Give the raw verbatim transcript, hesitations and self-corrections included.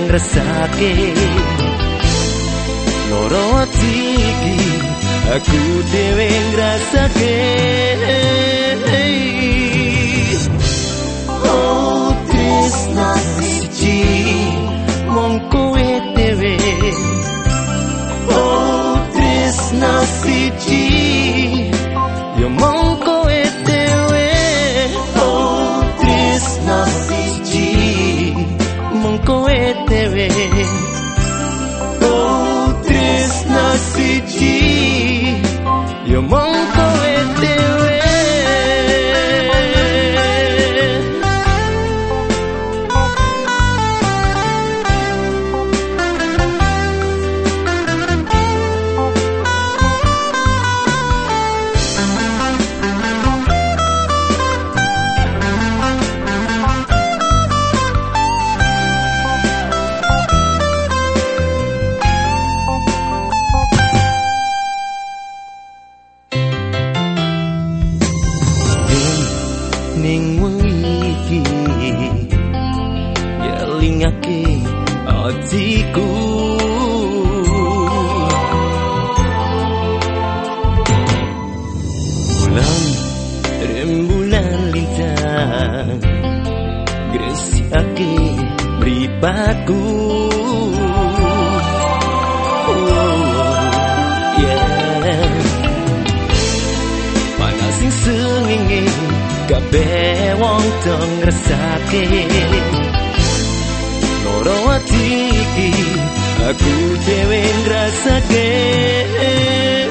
ngrasake loro ati iki aku dhewe ngrasake oh tresna siji mung kowe dhewe oh tresna siji yo mung kowe dhewe oh tresna siji mung kowe dhewe oh tresna siji yo mung kowe dhewe ning wengi iki ngelingake atiku bulan rembulan lintang gresiake mripatku oh, yeah. Panas sing sengenge kabeh wong dong ngrasake loro ati iki aku dhewe ngrasake